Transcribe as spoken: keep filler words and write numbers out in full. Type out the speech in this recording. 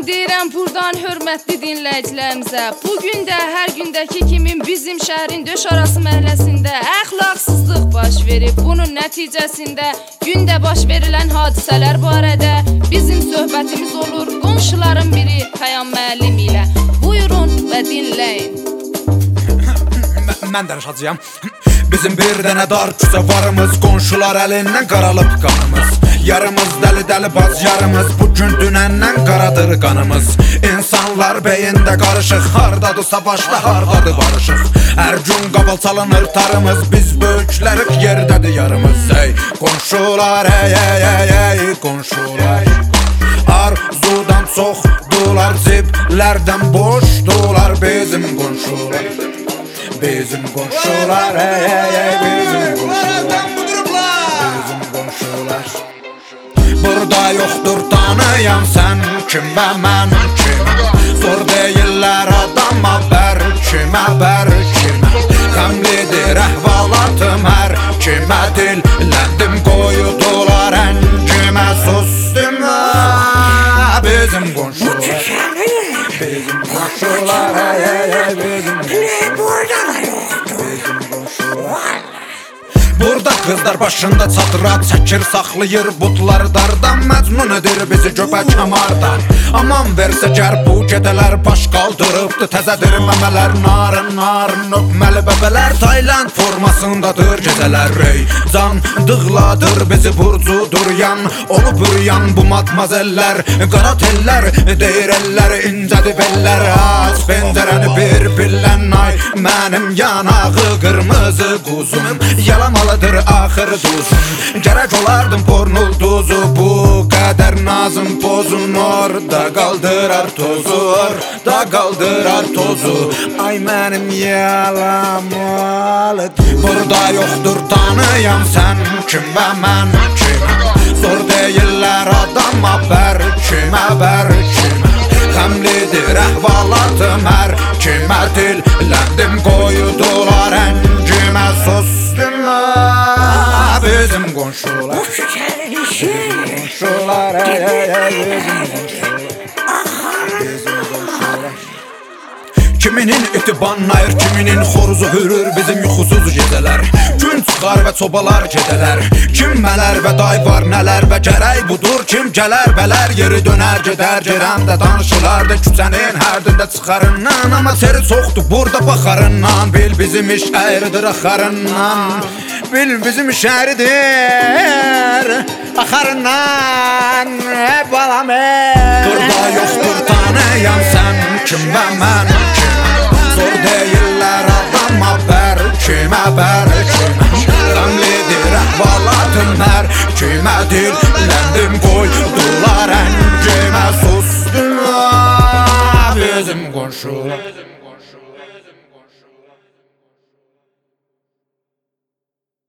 Salam deyirəm buradan hörmətli dinləyicilərimizə. Bugün də hər gündəki kimi bizim şəhərin döş arası məhəlləsində əxlaqsızlıq baş verib. Bunun nəticəsində gündə baş verilən hadisələr barədə bizim söhbətimiz olur qonşuların biri Pəyam müəllim ilə. Buyurun və dinləyin. Mən danışacağam. Bizim bir dənə dar küçə varımız, qonşular əlindən qaralıb qanımız. Yarımız dəli dəli baz yarımız, bugün dünəndən qaradır qanımız. İnsanlar beyində qarışıq, hardadısa başda hardadır barışıq. Hər gün qaval çalınır tarımız, biz böyüklərik yerdədir yarımız. Ey qonşular, ey ey ey ey qonşular, arzudan çoxdular, ciblərdən boşdular bizim qonşular. Bizim qonşular, ey ey ey bizim qonşular, bizim qonşular. Burada yoxdur tanıyan sən kim və mən kim. Zor deyirlər adama bər kimə bər kimə. Qəmlidir əhvalatım hər kimə, dilləndim qoyudular əncimə. Sustum bizim qonşular, bizim qonşular, ey ey ey bizim qonşular, bizim qonşular. Burada qızlar başında çadıra çəkir, saxlayır butları dardan, məcnun edir bizi göbək kəmardan. Aman versə gər bu gedələr baş qaldırıbdı, təzədir məmələr narın narın öpməli bəbələr. Tayland formasındadır gecələr, ey candıqladır bizi burcudur yan, olub üryan bu matmazellər. Qara tellər deyir ellər, incədi bellər, az pəncərəni bir billən. Ay mənim yanağı qırmızı quzum, yalamalıdır axır duzum. Gərək olardım pornul duzu, bu qədər nazım pozun. Orada qaldırar tozu, orada qaldırar tozu. Ay mənim yalamalı. Burada yoxdur tanıyan sən kim və mən kim. Zor deyirlər adama bər kimə bər kimə. Qəmlidir əhvalatım hər kimə, dilləndim qoyudular əncimə. Sustum bizim qonşular, bizim qonşular, ey ey ey bizim qonşular, bizim qonşular. Kiminin iti banlayır, kiminin xoruzu hürür bizim yuxusuz gecələr. Gün çıxar və çobalar gedələr, kim mələr və day var nələr və gərək budur. Kim gələr bələr yeri dönər gedər, gerəmdə danışılardı küçənin hərdində çıxarından. Amma seri çoxdur burada baxarından, bil bizim iş əyridir axarından. Bil bizim iş əyridir axarından, ey balam ey. Burada yoxdur tanıyan sən kim və mən kim. Zor deyirlər adama bər kimə bər kimə. Qəmlidir əhvalatım hər kimə, dilləndim qoydular əncimə. Sustum bizim qonşular.